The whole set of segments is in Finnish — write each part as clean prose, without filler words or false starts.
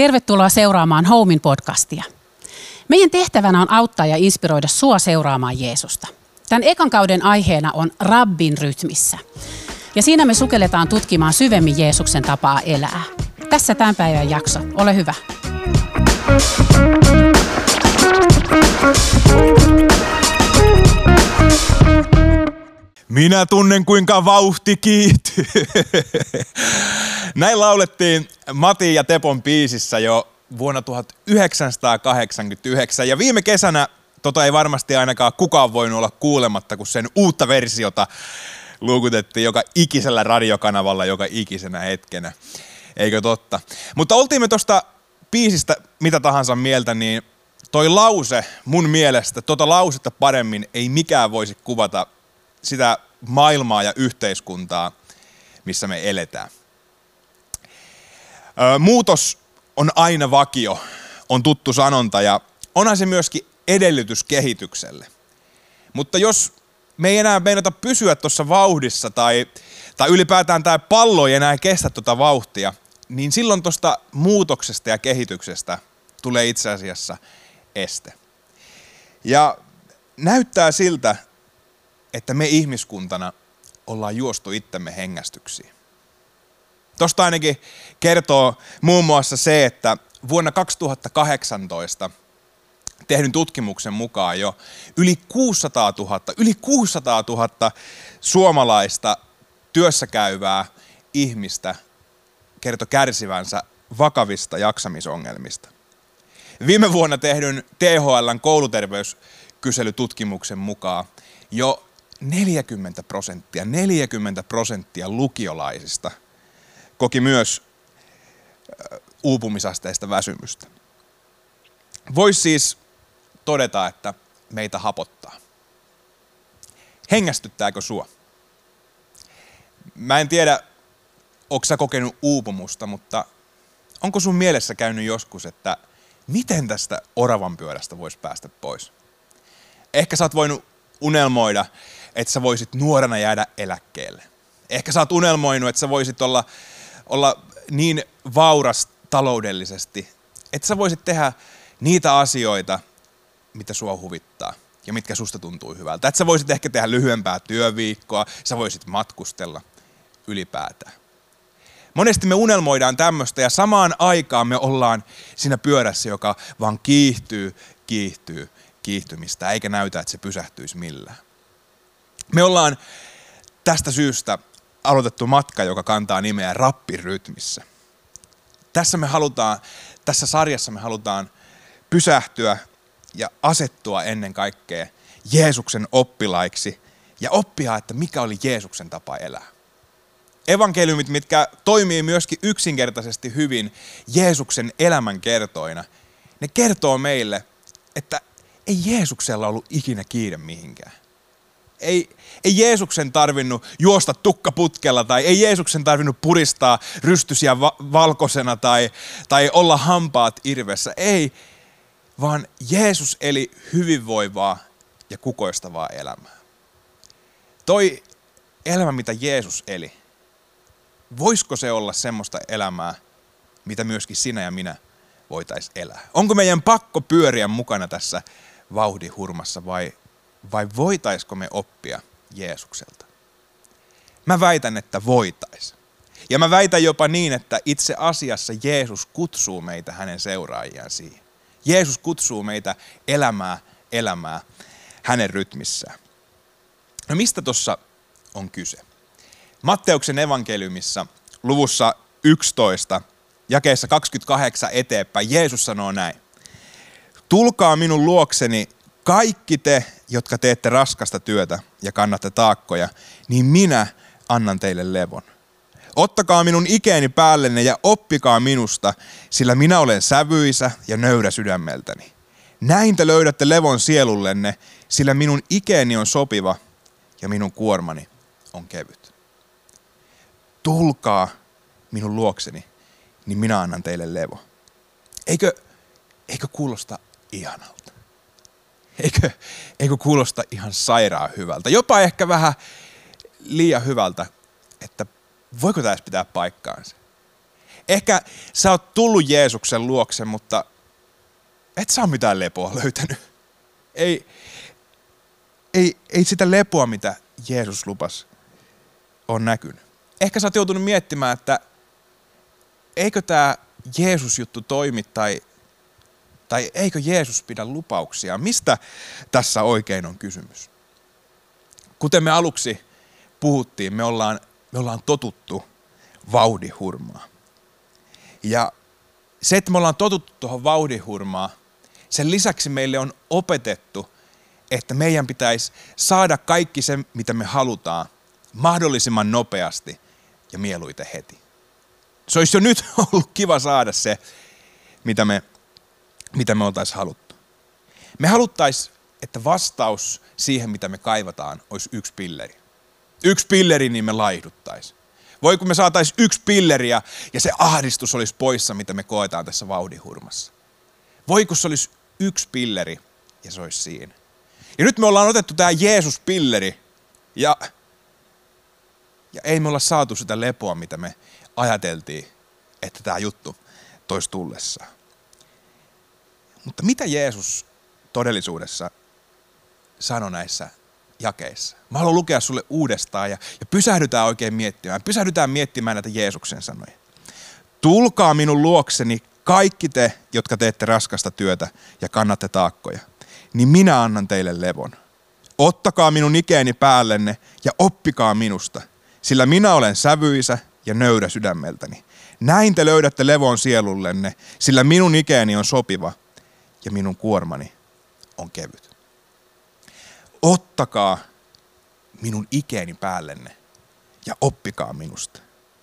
Tervetuloa seuraamaan Homin podcastia. Meidän tehtävänä on auttaa ja inspiroida sua seuraamaan Jeesusta. Tämän ekan kauden aiheena on Rabbin rytmissä. Ja siinä me sukelletaan tutkimaan syvemmin Jeesuksen tapaa elää. Tässä tämän päivän jakso. Ole hyvä. Minä tunnen, kuinka vauhti kiihtyy. Näin laulettiin Matin ja Tepon biisissä jo vuonna 1989. Ja viime kesänä ei varmasti ainakaan kukaan voinut olla kuulematta, kun sen uutta versiota luukutettiin joka ikisellä radiokanavalla joka ikisenä hetkenä. Eikö totta? Mutta oltiin me tuosta biisistä mitä tahansa mieltä, niin toi lause mun mielestä, lausetta paremmin ei mikään voisi kuvata sitä maailmaa ja yhteiskuntaa, missä me eletään. Muutos on aina vakio, on tuttu sanonta ja onhan se myöskin edellytys kehitykselle. Mutta jos me ei enää meinata pysyä tuossa vauhdissa tai ylipäätään tämä pallo ei enää kestä tuota vauhtia, niin silloin tuosta muutoksesta ja kehityksestä tulee itse asiassa este. Ja näyttää siltä, että me ihmiskuntana ollaan juostu itsemme hengästyksiin. Tuosta ainakin kertoo muun muassa se, että vuonna 2018 tehdyn tutkimuksen mukaan jo yli 600 000 suomalaista työssäkäyvää ihmistä kertoi kärsivänsä vakavista jaksamisongelmista. Viime vuonna tehdyn THL:n kouluterveyskyselytutkimuksen mukaan jo 40% lukiolaisista koki myös uupumisasteista väsymystä. Voisi siis todeta, että meitä hapottaa. Hengästyttääkö sua? Mä en tiedä, onko sä kokenut uupumusta, mutta onko sun mielessä käynyt joskus, että miten tästä oravan pyörästä voisi päästä pois? Ehkä sä oot voinut unelmoida, että sä voisit nuorena jäädä eläkkeelle. Ehkä sä oot unelmoinut, että sä voisit olla niin vauras taloudellisesti, että sä voisit tehdä niitä asioita, mitä sua huvittaa ja mitkä susta tuntuu hyvältä. Että sä voisit ehkä tehdä lyhyempää työviikkoa, sä voisit matkustella ylipäätään. Monesti me unelmoidaan tämmöistä ja samaan aikaan me ollaan siinä pyörässä, joka vaan kiihtymistä, eikä näytä, että se pysähtyisi millään. Me ollaan tästä syystä aloitettu matka, joka kantaa nimeä Rabbin rytmissä. Tässä sarjassa me halutaan pysähtyä ja asettua ennen kaikkea Jeesuksen oppilaiksi ja oppia, että mikä oli Jeesuksen tapa elää. Evankeliumit, mitkä toimii myöskin yksinkertaisesti hyvin Jeesuksen elämän kertoina, ne kertoo meille, että ei Jeesuksella ollut ikinä kiire mihinkään. Ei Jeesuksen tarvinnut juosta tukkaputkella tai ei Jeesuksen tarvinnut puristaa rystysiä valkoisena tai olla hampaat irvessä. Ei, vaan Jeesus eli hyvinvoivaa ja kukoistavaa elämää. Toi elämä, mitä Jeesus eli, voisiko se olla semmoista elämää, mitä myöskin sinä ja minä voitaisiin elää? Onko meidän pakko pyöriä mukana tässä vauhdihurmassa vai voitaisiko me oppia Jeesukselta? Mä väitän, että voitais. Ja mä väitän jopa niin, että itse asiassa Jeesus kutsuu meitä hänen seuraajiaan siihen. Jeesus kutsuu meitä elämää hänen rytmissään. No mistä tuossa on kyse? Matteuksen evankeliumissa luvussa 11, jakeessa 28 eteenpäin, Jeesus sanoo näin. Tulkaa minun luokseni kaikki te, jotka teette raskasta työtä ja kannatte taakkoja, niin minä annan teille levon. Ottakaa minun ikeeni päällenne ja oppikaa minusta, sillä minä olen sävyisä ja nöyrä sydämeltäni. Näin te löydätte levon sielullenne, sillä minun ikeeni on sopiva ja minun kuormani on kevyt. Tulkaa minun luokseni, niin minä annan teille levo. Eikö kuulosta ihanalta? Eikö kuulosta ihan sairaan hyvältä? Jopa ehkä vähän liian hyvältä, että voiko tämä pitää paikkaansa? Ehkä sä oot tullut Jeesuksen luokse, mutta et sä ole mitään lepoa löytänyt. Ei sitä lepoa, mitä Jeesus lupasi, on näkynyt. Ehkä sä oot joutunut miettimään, että eikö tämä Jeesus-juttu toimi tai eikö Jeesus pidä lupauksia? Mistä tässä oikein on kysymys? Kuten me aluksi puhuttiin, me ollaan totuttu vauhdihurmaan. Ja se, että me ollaan totuttu tuohon vauhdihurmaan, sen lisäksi meille on opetettu, että meidän pitäisi saada kaikki se, mitä me halutaan, mahdollisimman nopeasti ja mieluiten heti. Se olisi jo nyt ollut kiva saada se, mitä me oltaisiin haluttu. Me haluttaisiin, että vastaus siihen, mitä me kaivataan, olisi yksi pilleri. Yksi pilleri, niin me laihduttaisiin. Voi kun me saataisiin yksi pilleri ja se ahdistus olisi poissa, mitä me koetaan tässä vauhdihurmassa. Voi kun se olisi yksi pilleri ja se olisi siinä. Ja nyt me ollaan otettu tämä Jeesus-pilleri ja ei me olla saatu sitä lepoa, mitä me ajateltiin, että tämä juttu toisi tullessaan. Mutta mitä Jeesus todellisuudessa sanoi näissä jakeissa? Mä haluan lukea sulle uudestaan ja pysähdytään oikein miettimään. Pysähdytään miettimään näitä Jeesuksen sanoja. Tulkaa minun luokseni kaikki te, jotka teette raskasta työtä ja kannatte taakkoja, niin minä annan teille levon. Ottakaa minun ikeeni päällenne ja oppikaa minusta, sillä minä olen sävyisä ja nöyrä sydämeltäni. Näin te löydätte levon sielullenne, sillä minun ikeeni on sopiva ja minun kuormani on kevyt. Ottakaa minun ikeeni päällenne ja oppikaa minusta.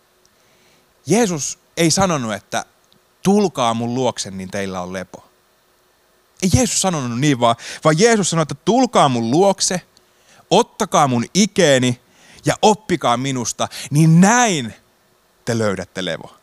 Jeesus ei sanonut, että tulkaa mun luokse, niin teillä on lepo. Ei Jeesus sanonut niin, vaan Jeesus sanoi, että tulkaa mun luokse, ottakaa mun ikeeni ja oppikaa minusta, niin näin te löydätte levo.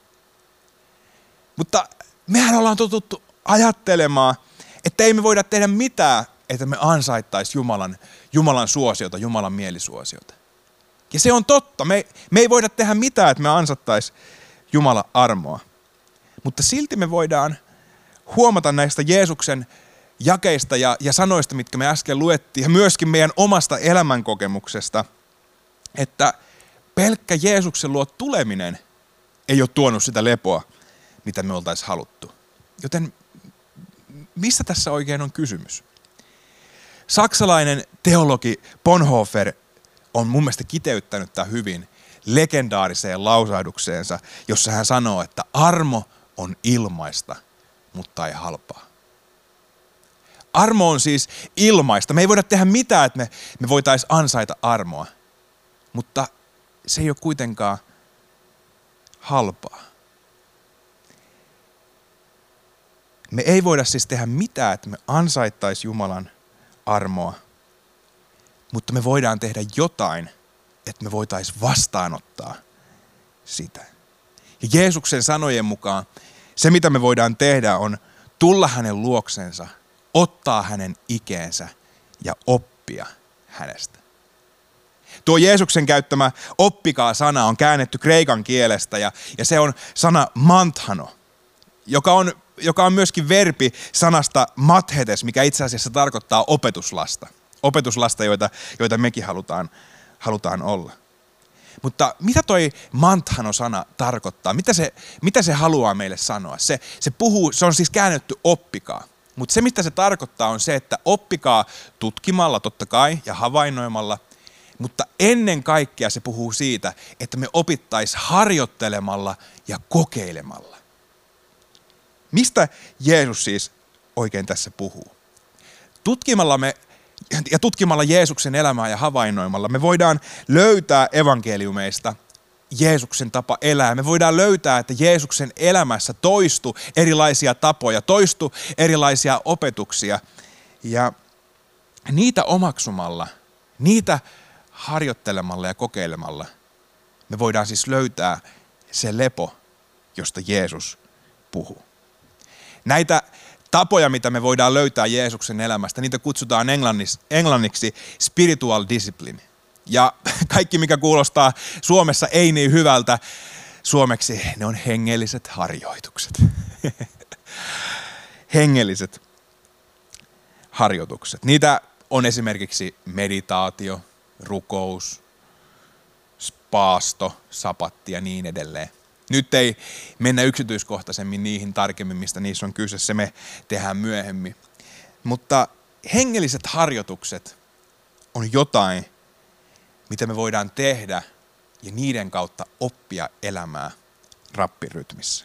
Mutta mehän ollaan totuttu ajattelemaan, että ei me voida tehdä mitään, että me ansaittaisiin Jumalan suosiota, Jumalan mielisuosiota. Ja se on totta. Me ei voida tehdä mitään, että me ansattaisiin Jumalan armoa. Mutta silti me voidaan huomata näistä Jeesuksen jakeista ja sanoista, mitkä me äsken luettiin, ja myöskin meidän omasta elämänkokemuksesta, että pelkkä Jeesuksen luo tuleminen ei ole tuonut sitä lepoa, mitä me oltaisiin haluttu. Joten mistä tässä oikein on kysymys? Saksalainen teologi Bonhoeffer on mun mielestä kiteyttänyt tämän hyvin legendaariseen lausahdukseensa, jossa hän sanoo, että armo on ilmaista, mutta ei halpaa. Armo on siis ilmaista. Me ei voida tehdä mitään, että me voitaisiin ansaita armoa, mutta se ei ole kuitenkaan halpaa. Me ei voida siis tehdä mitään, että me ansaittaisiin Jumalan armoa, mutta me voidaan tehdä jotain, että me voitaisiin vastaanottaa sitä. Ja Jeesuksen sanojen mukaan se, mitä me voidaan tehdä, on tulla hänen luoksensa, ottaa hänen ikeensä ja oppia hänestä. Tuo Jeesuksen käyttämä oppikaa-sana on käännetty kreikan kielestä ja se on sana manthano, joka on myöskin verbi sanasta mathetes, mikä itse asiassa tarkoittaa opetuslasta. Opetuslasta, joita mekin halutaan olla. Mutta mitä toi manthano-sana tarkoittaa? Mitä se haluaa meille sanoa? Se on siis käännetty oppikaa. Mutta se, mitä se tarkoittaa, on se, että oppikaa tutkimalla totta kai ja havainnoimalla, mutta ennen kaikkea se puhuu siitä, että me opittaisiin harjoittelemalla ja kokeilemalla. Mistä Jeesus siis oikein tässä puhuu? Tutkimalla Jeesuksen elämää ja havainnoimalla me voidaan löytää evankeliumeista Jeesuksen tapa elää. Me voidaan löytää, että Jeesuksen elämässä toistui erilaisia tapoja, toistui erilaisia opetuksia. Ja niitä omaksumalla, niitä harjoittelemalla ja kokeilemalla me voidaan siis löytää se lepo, josta Jeesus puhuu. Näitä tapoja, mitä me voidaan löytää Jeesuksen elämästä, niitä kutsutaan englanniksi spiritual discipline. Ja kaikki, mikä kuulostaa Suomessa ei niin hyvältä, Suomeksi ne on hengelliset harjoitukset. Hengelliset harjoitukset. Niitä on esimerkiksi meditaatio, rukous, paasto, sapatti ja niin edelleen. Nyt ei mennä yksityiskohtaisemmin niihin tarkemmin, mistä niissä on kyse, se me tehdään myöhemmin. Mutta hengelliset harjoitukset on jotain, mitä me voidaan tehdä ja niiden kautta oppia elämää rappirytmissä.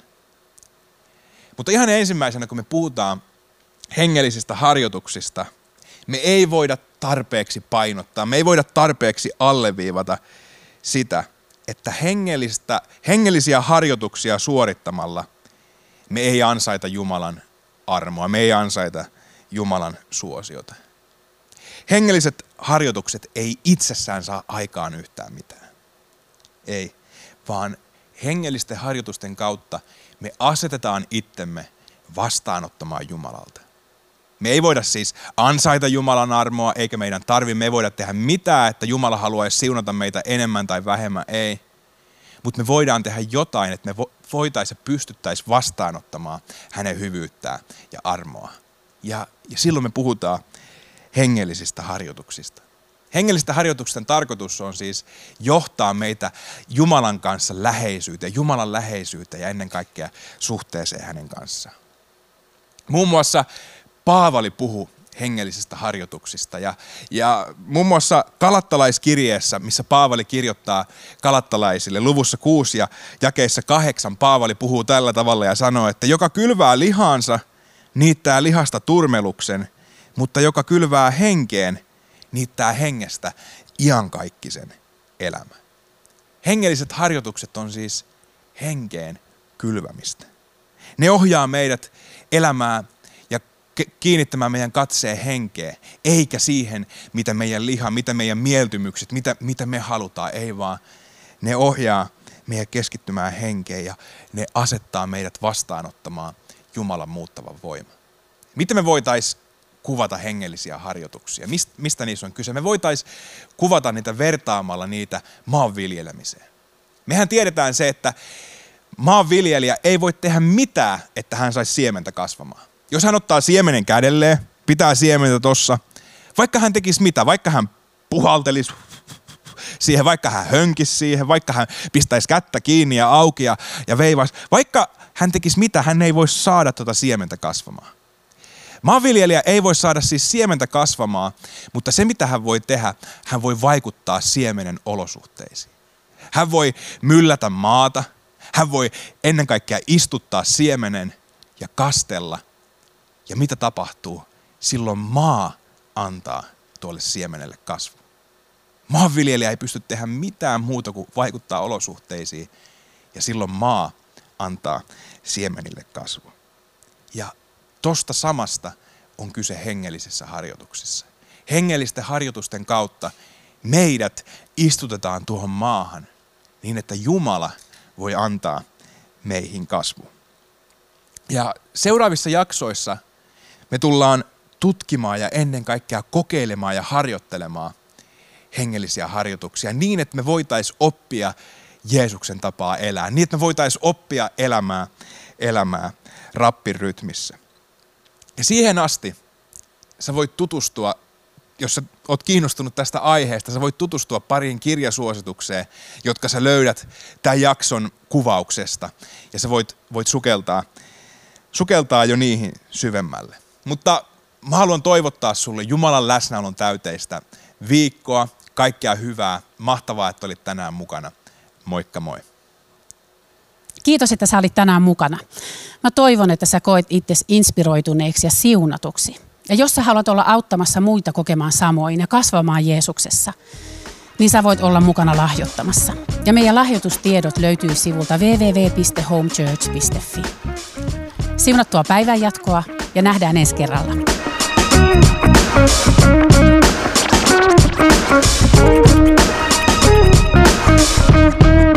Mutta ihan ensimmäisenä, kun me puhutaan hengellisistä harjoituksista, me ei voida tarpeeksi painottaa, me ei voida tarpeeksi alleviivata sitä, että hengellisiä harjoituksia suorittamalla me ei ansaita Jumalan armoa, me ei ansaita Jumalan suosiota. Hengelliset harjoitukset ei itsessään saa aikaan yhtään mitään. Ei, vaan hengellisten harjoitusten kautta me asetetaan itsemme vastaanottamaan Jumalalta. Me ei voida siis ansaita Jumalan armoa, eikä meidän me ei voida tehdä mitään, että Jumala haluaisi siunata meitä enemmän tai vähemmän, ei. Mutta me voidaan tehdä jotain, että me voitaisiin ja pystyttäisiin vastaanottamaan hänen hyvyyttään ja armoa. Ja silloin me puhutaan hengellisistä harjoituksista. Hengellisten harjoitusten tarkoitus on siis johtaa meitä Jumalan kanssa läheisyyteen, Jumalan läheisyyteen ja ennen kaikkea suhteeseen hänen kanssaan. Muun muassa Paavali puhui hengellisistä harjoituksista ja muun muassa Galattalaiskirjeessä, missä Paavali kirjoittaa galattalaisille luvussa 6 ja jakeissa 8, Paavali puhuu tällä tavalla ja sanoo, että joka kylvää lihaansa, niittää lihasta turmeluksen, mutta joka kylvää henkeen, niittää hengestä iankaikkisen elämän. Hengelliset harjoitukset on siis henkeen kylvämistä. Ne ohjaa meidät elämään ja kiinnittämään meidän katseen henkeen, eikä siihen, mitä meidän liha, mitä meidän mieltymykset, mitä me halutaan, ei vaan. Ne ohjaa meidän keskittymään henkeen ja ne asettaa meidät vastaanottamaan Jumalan muuttavan voiman. Miten me voitaisiin kuvata hengellisiä harjoituksia? Mistä niissä on kyse? Me voitaisiin kuvata niitä vertaamalla niitä maanviljelemiseen. Mehän tiedetään se, että maanviljelijä ei voi tehdä mitään, että hän saisi siementä kasvamaan. Jos hän ottaa siemenen kädelleen, pitää siementä tossa, vaikka hän tekisi mitä, vaikka hän puhaltelisi siihen, vaikka hän hönkisi siihen, vaikka hän pistäisi kättä kiinni ja auki ja veivaisi, vaikka hän tekisi mitä, hän ei voi saada tuota siementä kasvamaan. Maanviljelijä ei voi saada siis siementä kasvamaan, mutta se mitä hän voi tehdä, hän voi vaikuttaa siemenen olosuhteisiin. Hän voi myllätä maata, hän voi ennen kaikkea istuttaa siemenen ja kastella. Ja mitä tapahtuu? Silloin maa antaa tuolle siemenelle kasvu. Maanviljelijä ei pysty tehdä mitään muuta kuin vaikuttaa olosuhteisiin ja silloin maa antaa siemenille kasvua. Ja tosta samasta on kyse hengellisissä harjoituksissa. Hengellisten harjoitusten kautta meidät istutetaan tuohon maahan niin, että Jumala voi antaa meihin kasvua. Ja seuraavissa jaksoissa me tullaan tutkimaan ja ennen kaikkea kokeilemaan ja harjoittelemaan hengellisiä harjoituksia niin, että me voitaisiin oppia Jeesuksen tapaa elää. Niin, että me voitaisiin oppia elämää rappirytmissä. Ja siihen asti sä voit tutustua, jos sä oot kiinnostunut tästä aiheesta, sä voit tutustua pariin kirjasuositukseen, jotka sä löydät tämän jakson kuvauksesta. Ja sä voit sukeltaa jo niihin syvemmälle. Mutta mä haluan toivottaa sulle Jumalan läsnäolon täyteistä viikkoa, kaikkea hyvää, mahtavaa, että olit tänään mukana. Moikka moi. Kiitos, että sä olit tänään mukana. Mä toivon, että sä koet itsesi inspiroituneeksi ja siunatuksi. Ja jos sä haluat olla auttamassa muita kokemaan samoin ja kasvamaan Jeesuksessa, niin sä voit olla mukana lahjoittamassa. Ja meidän lahjoitustiedot löytyy sivulta www.homechurch.fi. Siunattua päivän jatkoa ja nähdään ensi kerralla.